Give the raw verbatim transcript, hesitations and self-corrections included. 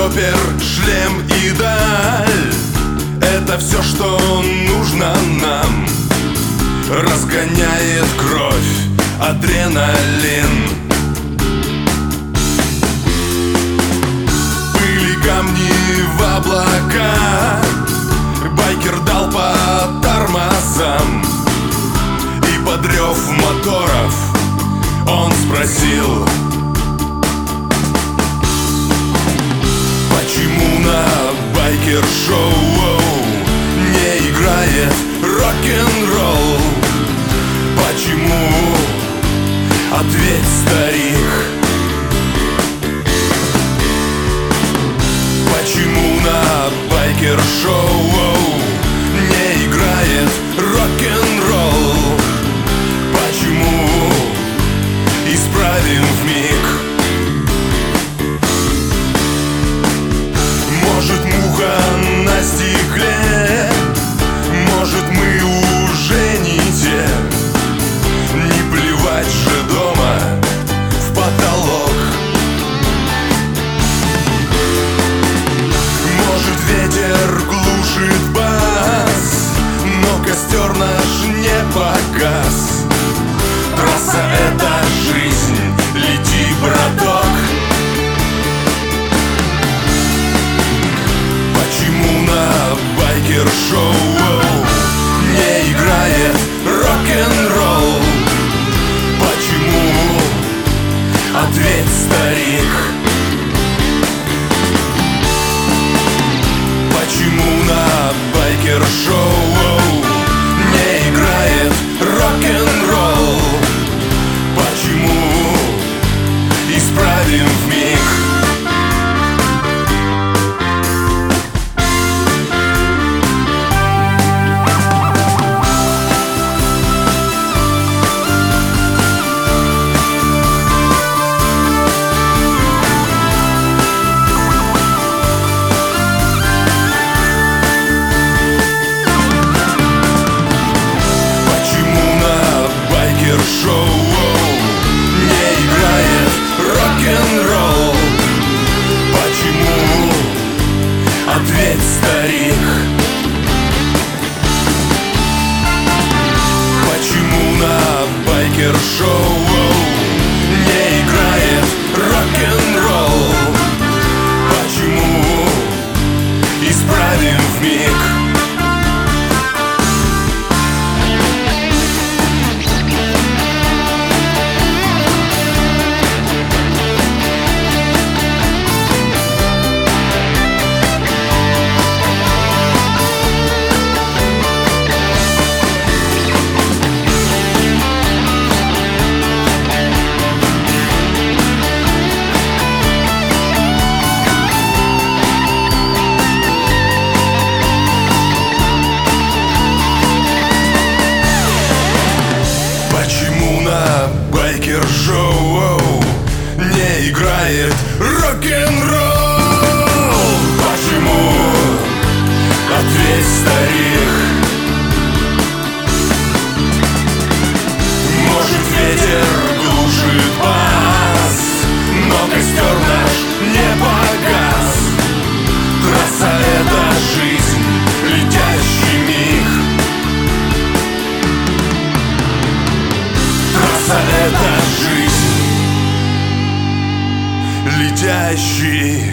Стопер, шлем и даль — это все, что нужно нам. Разгоняет кровь адреналин. Пыли, камни в облака байкер дал по тормозам, и под рев моторов он спросил: почему на байкер-шоу не играет рок-н-ролл? Почему? Ответь, старик. Почему на байкер-шоу не играет рок-н-ролл? Почему? Исправим вмиг. Может, муха на стекле, может, мы уже не те. Не плевать же дома в потолок. Может, ветер глушит бас, но костер наш не погас. Трасса — это жизнь, лети, браток. Почему на байкер-шоу не играет рок-н-ролл? Почему? Ответь, старик. Почему на байкер-шоу не играет рок-н-ролл? Почему? Исправим вмиг. Шоу не играет рок-н-ролл. Почему? Ответь, старик. Почему на байкер-шоу не играет рок-н-ролл? Почему? Исправим вмиг. Байкер-шоу не играет рок-н-ролл. Почему? Ответь, старик. Может, ветер глушит бас, но костер наш не погас. Трасса — это жизнь, летящий миг. Трасса — это жизнь, летящий